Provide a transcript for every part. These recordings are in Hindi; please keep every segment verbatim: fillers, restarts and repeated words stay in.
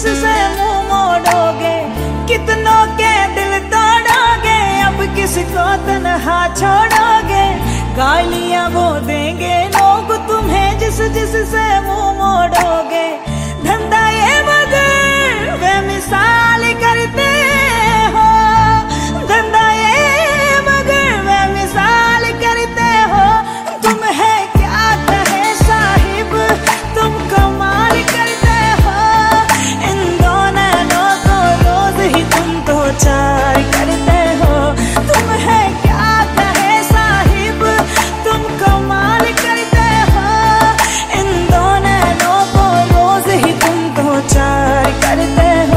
जिससे मुंह मोड़ोगे, कितनों के दिल तोड़ोगे, अब किसको तन्हा छोड़ोगे। गालियां वो देंगे लोग तुम्हें जिस जिससे मुंह मोड़ोगे। धंधा ये मगर वे मिसाल करते हो, धंधा ये मगर वे मिसाल करते हो। तुम है क्या कहे साहिब, तुम कमाल करते हो। इन दोनों को रोज ही तुम तो चार करते हो। तुम है क्या कहे साहिब, तुम कमाल करते हो। इन दोनों को रोज ही तुम तो चार करते हो।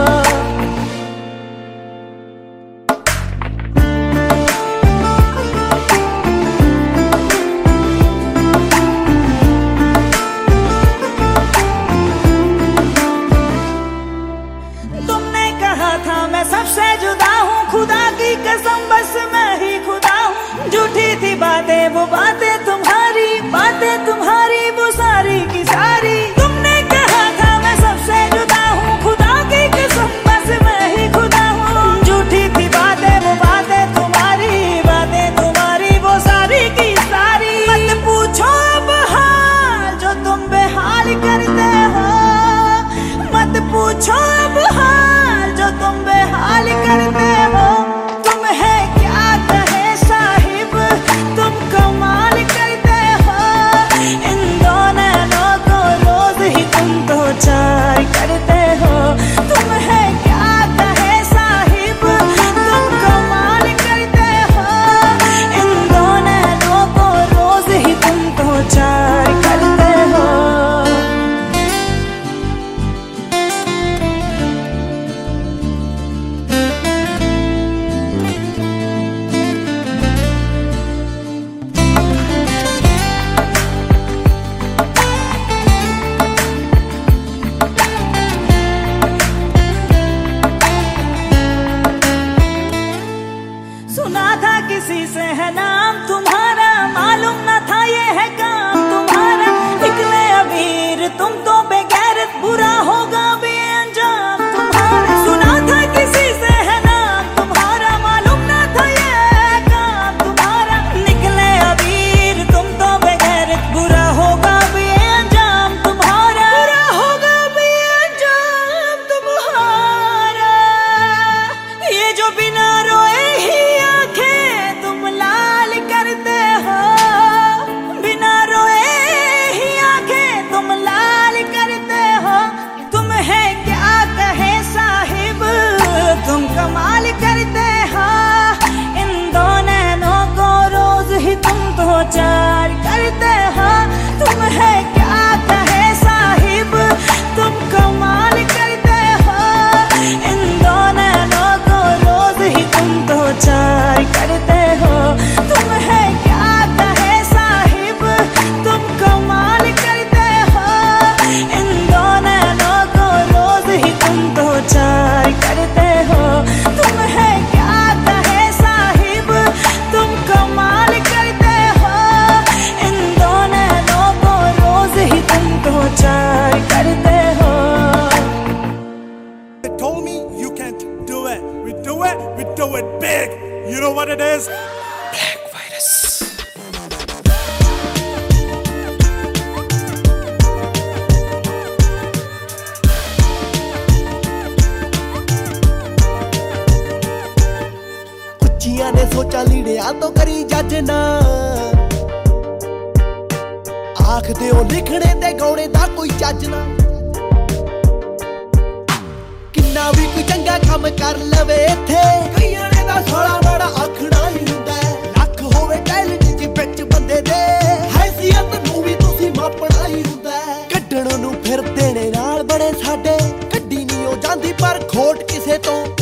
तुमने कहा था मैं सबसे जुदा हूँ, खुदा की कसम बस मैं ही खुदा हूँ। झूठी थी बातें वो बातें तुम्हारी, बातें तुम्हारी वो सारी की सारी। तुमने कहा था मैं सबसे जुदा हूँ, खुदा की कसम बस मैं ही खुदा हूँ। झूठी थी बातें वो बातें तुम्हारी, बातें तुम्हारी वो सारी की सारी। मत पूछो अब हाल जो तुम बेहाल करते हो, मत पूछो अब हाल जो तुम बेहाल करते हो। तुम है क्या कहे साहिब, तुम कमाल करते हो। इन दोनों को रोज ही तुम तो चार करते हो। तुम है क्या कहे साहिब, तुम कमाल करते हो। इन दोनों को रोज ही तुम तो चार करते हो। सुना था किसी से है नाम तुम्हारा, मालूम न था ये है काम तुम्हारा। निकले अबीर तुम तो बेगैरत, बुरा होगा भी अंजाम तुम्हारा। सुना था किसी से है नाम तुम्हारा, मालूम न था ये है काम तुम्हारा। निकले अबीर तुम तो बेगैरत, बुरा होगा भी अंजाम तुम्हारा। बुरा होगा भी अंजाम तुम्हारा। ये जो बिना रोए ही आंखें तुम लाल करते हो, बिना रोए ही आंखें तुम लाल करते हो। तुम है क्या कहे साहिब, तुम कमाल करते हो। इन दोनों को रोज ही तुम तो चार करते हो। तुम है क्या कहे साहिब, तुम कमाल करते हो। इन दोनों को रोज ही तुम तो चार करते हो। तुम है क्या कहे साहिब, तुम कमाल करते हो। इन दोनों को रोज ही तुम तो चार करते हो। तुम है क्या कहे साहिब, तुम कमाल करते हो। इन दोनों को रोज ही तुम तो चार करते हो। They told me you can't do it. We do it, we do it big. You know what it is? Black virus. ਉੱਚੀਆਂ ਨੇ ਸੋਚਾਂ ਲੀੜਿਆਂ ਤੋਂ ਕਰੀ ਜੱਜ ਨਾ, ਆਖਦੇ ਉਹ ਲਿਖਣੇ ਤੇ ਗਾਉਣੇ ਦਾ ਕੋਈ ਚੱਜ ਨਾ। ਕਿੰਨਾ ਵੀ ਕੋਈ ਚੰਗਾ ਕੰਮ ਕਰ ਲਵੇ ਇੱਥੇ, ਕਈਆਂ ਨੇ ਤਾਂ ਸਾਲਾ ਮਾੜਾ ਆਖਣਾ ਹੀ ਹੁੰਦਾ। ਲੱਖ ਹੋਵੇ ਟੈਲੈਂਟ ਜੀ ਵਿੱਚ ਬੰਦੇ ਦੇ, ਹੈਸੀਅਤ ਨੂੰ ਵੀ ਤੁਸੀਂ ਮਾਪਣਾ ਹੀ ਹੁੰਦਾ। ਕੱਢਣ ਨੂੰ ਫਿਰਦੇ ਨੇ ਨਾਲ ਬੜੇ ਸਾਡੇ, ਕੱਢੀ ਨਹੀਂ ਉਹ ਜਾਂਦੀ ਪਰ ਖੋਟ ਕਿਸੇ ਤੋਂ।